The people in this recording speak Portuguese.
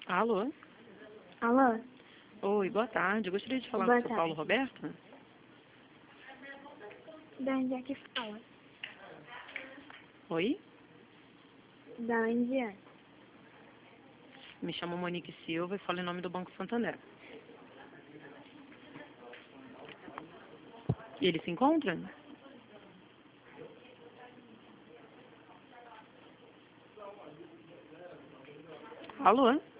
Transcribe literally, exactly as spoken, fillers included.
Alô? Alô? Oi, boa tarde. Eu gostaria de falar Boa com o seu Paulo tarde. Roberto. Da onde é que fala? Oi? Da onde é? Me chamo Monique Silva e falo em nome do Banco Santander. E ele se encontra? Alô?